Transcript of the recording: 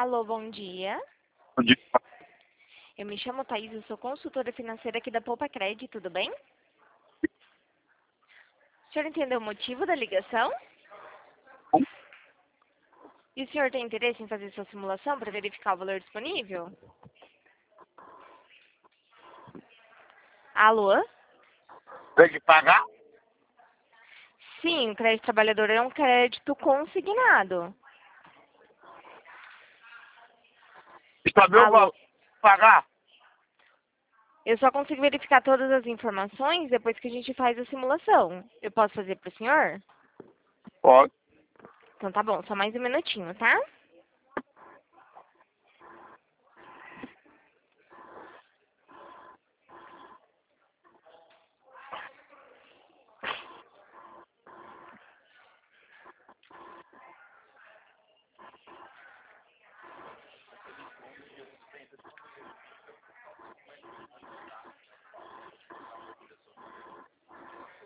Alô, bom dia. Bom dia. Eu me chamo Thaís, eu sou consultora financeira aqui da Poupa Cred, tudo bem? O senhor entendeu o motivo da ligação? E o senhor tem interesse em fazer sua simulação para verificar o valor disponível? Alô? Tem que pagar? Sim, o crédito trabalhador é um crédito consignado. Está meu Alô? valor pagar? Eu só consigo verificar todas as informações depois que a gente faz a simulação. Eu posso fazer para o senhor? Pode. Então tá bom, só mais um minutinho, tá?